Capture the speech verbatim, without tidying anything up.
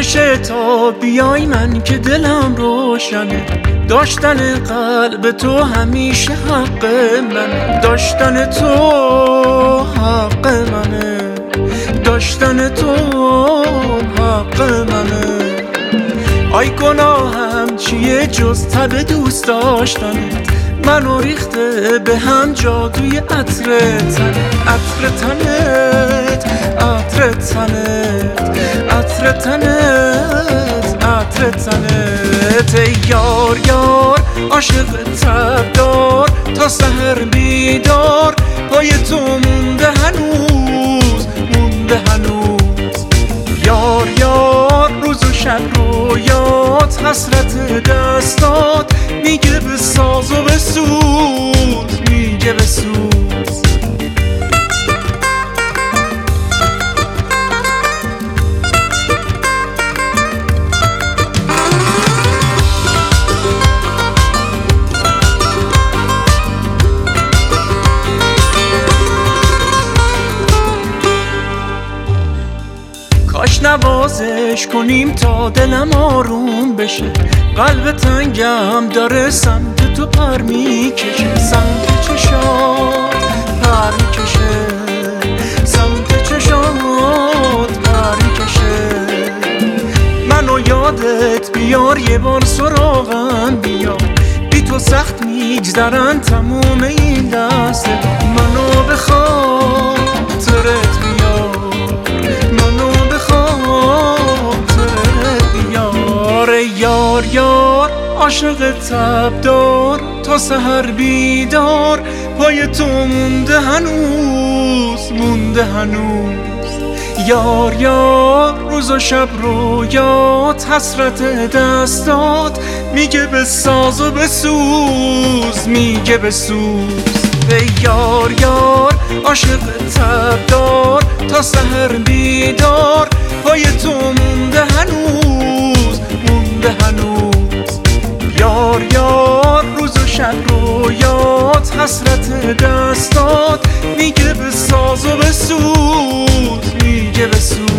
بشه تا بیای من که دلم روشنه. داشتن قلب تو همیشه حق منه، داشتن تو حق منه، داشتن تو حق منه. آی گناهم چیه جز تب دوست داشتنت، منو ریخته به هم جادوی عطر تنت، عطر تنت، عطر تنت، عطر تنت، عطر تنت. ای یار یار عاشق تب دار، تا سحر بیدار پای تو مونده هنوز، مونده هنوز. یار یار روز و شب رویات، حسرت دستات میگه به ساز و به سوز، میگه به سوز. کاش نوازش کنیم تا دلم آروم بشه، قلب تنگم داره سمت تو پر میکشه، سمت چشات پر میکشه، سمت چشات پر میکشه. منو یادت بیار یه بار سراغم بیا، بی تو سخت میگذرن تموم این لحظه. منو به خاطرت بیار، یار یار عاشق تب دار، تا سحر بیدار پای تو مونده هنوز، مونده هنوز. یار یار روز و شب رویات، حسرت دستات میگه به ساز و به سوز، میگه به سوز. ای یار یار عاشق تب دار، تا سحر بیدار پای تو مونده هنوز، مونده هنوز. یار یار روز و شب رویات، حسرت دستات میگه به ساز و به سوز، میگه به سوز.